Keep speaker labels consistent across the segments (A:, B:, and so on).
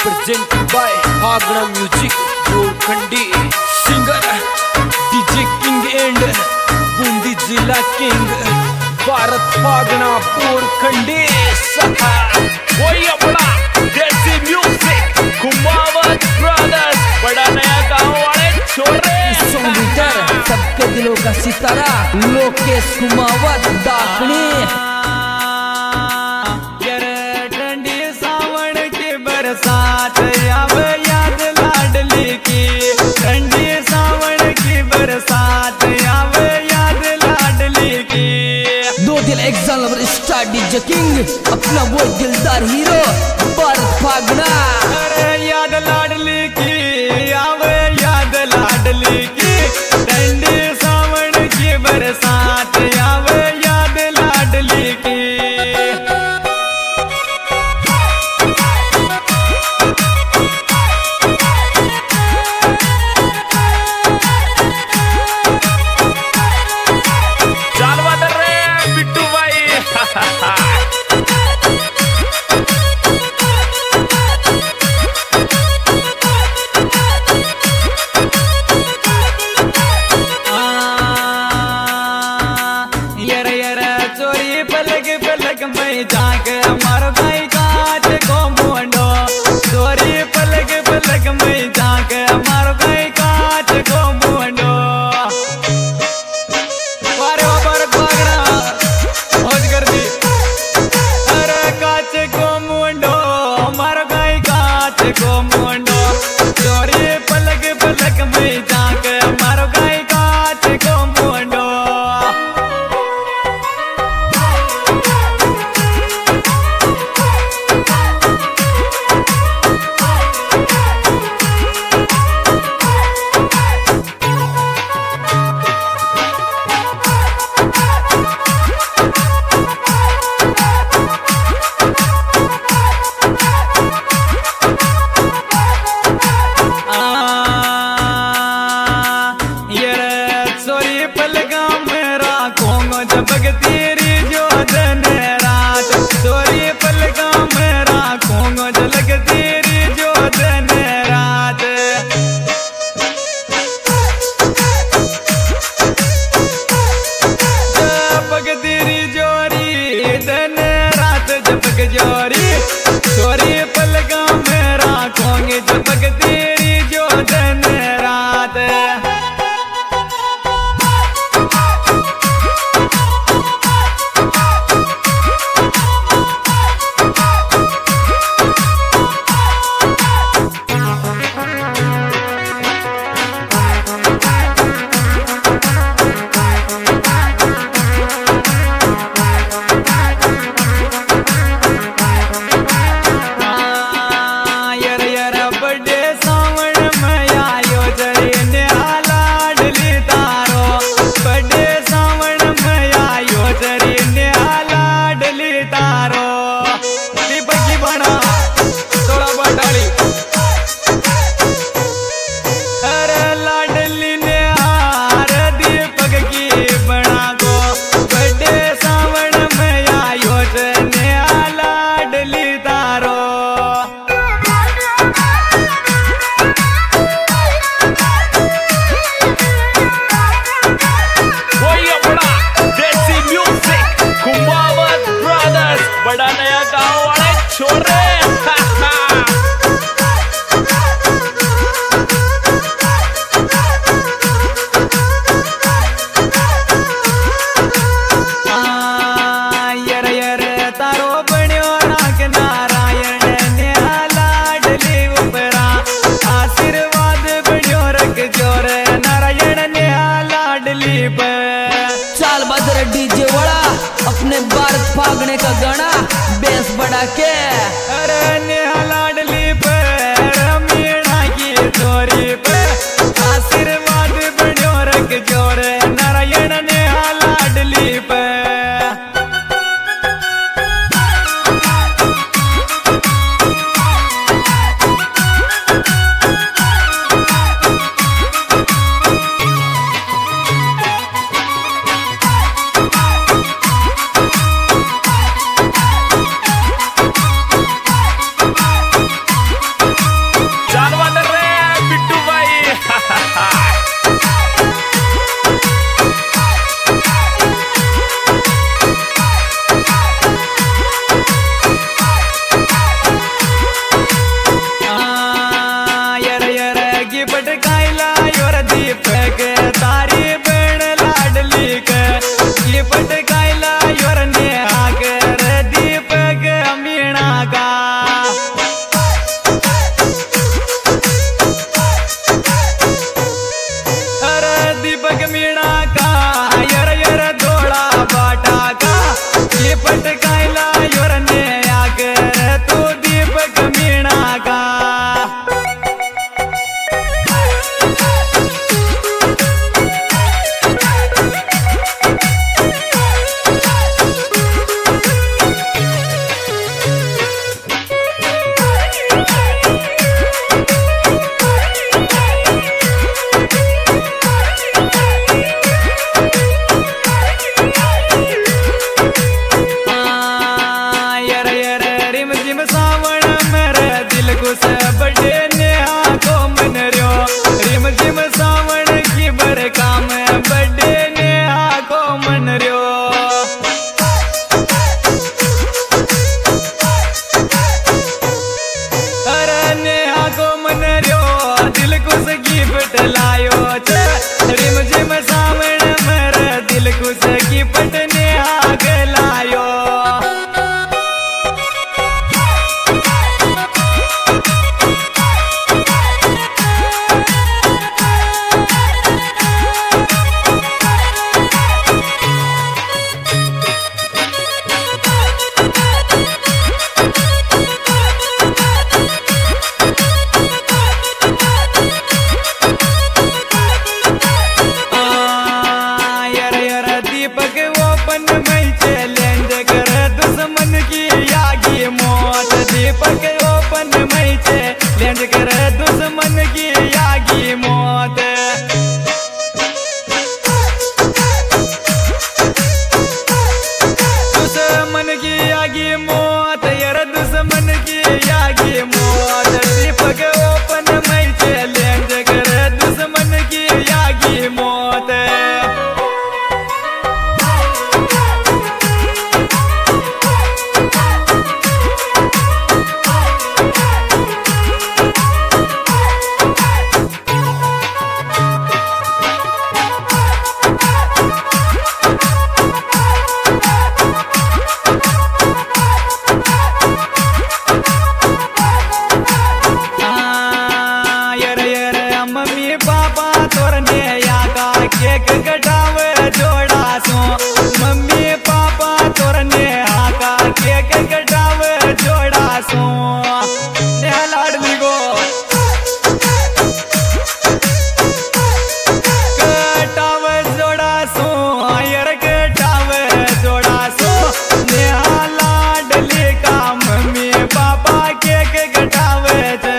A: presented by Hagna Music, Gorkhandi. Singer DJ King and Bundi Zilla King, Bharat Hagna Gorkhandi. वही अपना देसी music Kumawat brothers, बड़ा नया गाँव वाले छोरे। सबके दिलों का सितारा लोकेश कुमावत दाखनी।
B: ठंडी सावन की बरसात आवे याद लाडली की, ठंडी सावन की बरसात आवे याद लाडली की।
A: दो दिल एक जानवर स्टार डीजे किंग, अपना वो दिलदार हीरो भारत भागना।
B: अरे याद लाडली की आवे याद लाडली की, ठंडी सावन की बरसात आवे याद लाडली की। मैं जाके मारो भाई काच को मुंडो, चोरी पलक पलक मैं जाके मारो भाई काच को मुंडो। वारे ऊपर भागना होज कर दी, अरे काच को मुंडो मारो भाई काच को मुंडो, चोरी पलक पलक मैं जाके मारो भाई काच को मुंडो। जबक तेरी जो दिन रात, चोरी पलका मेरा खोंगो झलक तेरी जो दिन रात। जबक तेरी जोरी दिन रात, जबक जोरी चोरी पलका मेरा खोंगे, जबक तेरी जो दिन रात। बड़ा नया गाँव वाले छोरे। तारो बण्यो राग नारायण ने लाडली उपरा, आशीर्वाद बण्यो रख जोर नारायण ने लाडली पर।
A: चाल बदर डीजे वाला अपने भारत भागने का गाना बेस बढ़ा के।
B: अरे नेहा लाडली पर मीणा की चोरी पर, आशीर्वाद बण्यो रख जोर नारायण नेहा लाडली पर। लायो छे रिम झिम सावण मेरे दिल खुश की पटने आग लायो। दीपक ओपन मई छे लेंज करे दुश्मन की यागी मौत। दुश्मन की यागी मौत यार दुश्मन की यागी मौत। दीपक ओपन मई छे लेंज करे दुश्मन की यागी मौत। केक कटावे जोड़ा सो मम्मी पापा तोरने आका केक कटावे जोड़ा सो लाडली गो कटावे जोड़ा सो यार कटावे जोड़ा सो नेहा लाडली का मम्मी पापा केक कटावे जे।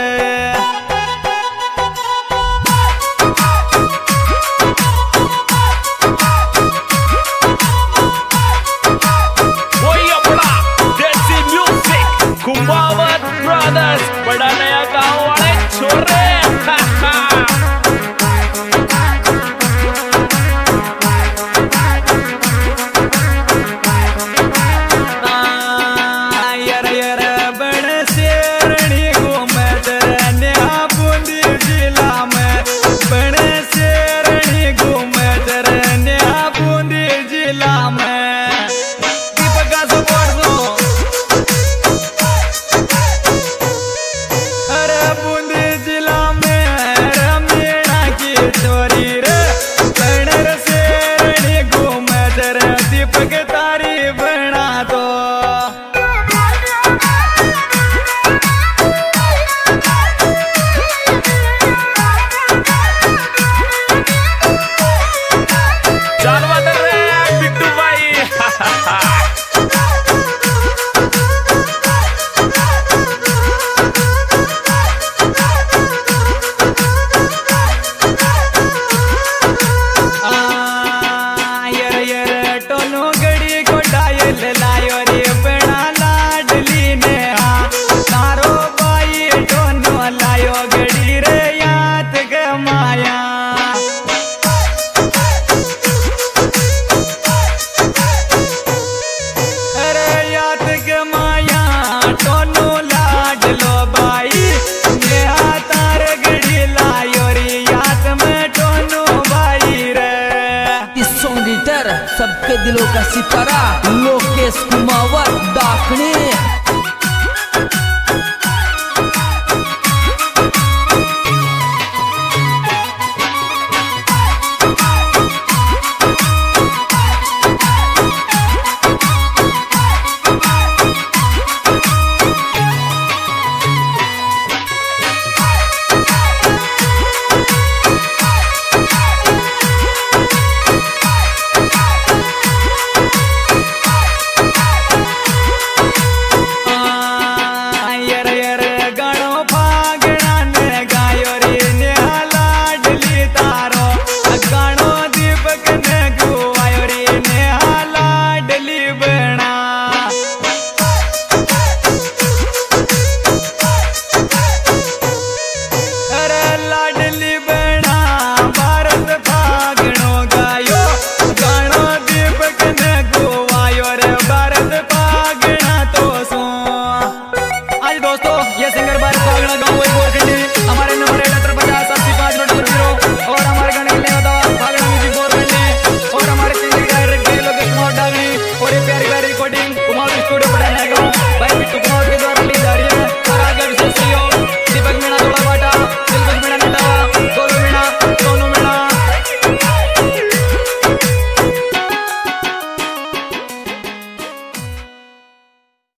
C: कुंभावत ब्रदर्स बड़ा नया गांव वाले छोरे
B: यार यार बड़ शेरणी घूमे तेरे नेहा बूंदी जिला में बड़ शेरणी घूमे तेरे नेहा बूंदी जिला में। दीपक का सपोर्ट दो बूंदी जिला में रमीना की चोरी रे बणर शेरणी घूमे तेरे दीपक तारी बना दो।
C: जानवर रे बिट्टू भाई
B: लायो रे बड़ा लाडली ने तारो बाई टोनो लायो गड़ी रे याद गमाया। अरे याद गमाया टोनो लाडलो बाई नेहा तार गड़ी लायो रे याद में टोनो बाई रे।
A: इस सॉन्ग रीडर सबके दिलों का सितारा लोकेश कुमावत दाखने।
B: ये सिंगर बार पागड़ा गाँव